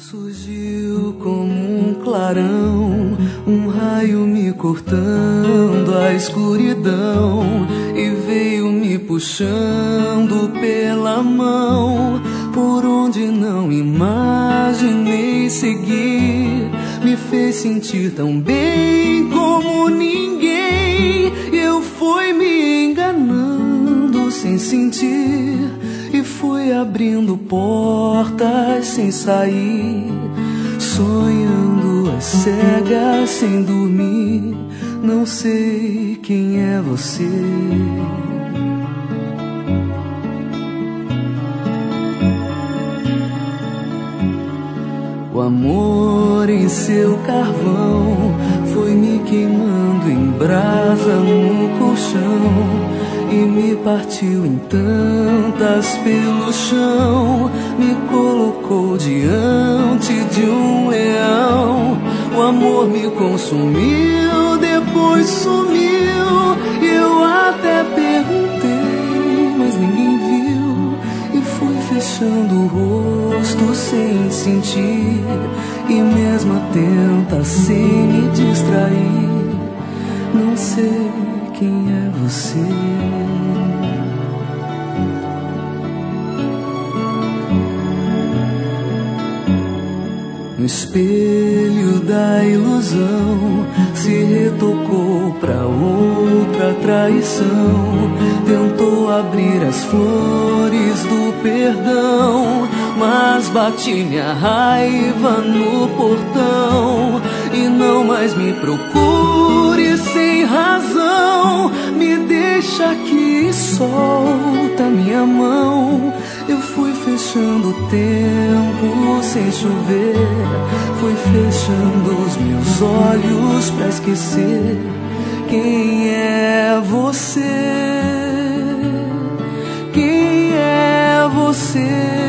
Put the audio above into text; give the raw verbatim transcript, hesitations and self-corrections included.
Surgiu como um clarão, um raio me cortando a escuridão e veio me puxando pela mão, por onde não imaginei seguir. Me fez sentir tão bem como ninguém. Eu fui me enganando sem sentir e fui abrindo portas sem sair, sonhando às cegas sem dormir. Não sei quem é você. O amor em seu carvão foi me queimando em brasa no colchão e me partiu em tantas pelo chão. Me colocou diante de um leão. O amor me consumiu, depois sumiu. E eu até perguntei, mas ninguém viu. E fui fechando o rosto sem sentir, e mesmo atenta sem me distrair. Não sei quem é você. No espelho da ilusão se retocou pra outra traição. Tentou abrir as flores do perdão, mas bati minha raiva no portão. E não mais me procure sem razão. Me deixa aqui e solta minha mão. Eu fui fechando o tempo sem chover, fui fechando os meus olhos pra esquecer quem é você. Quem é você?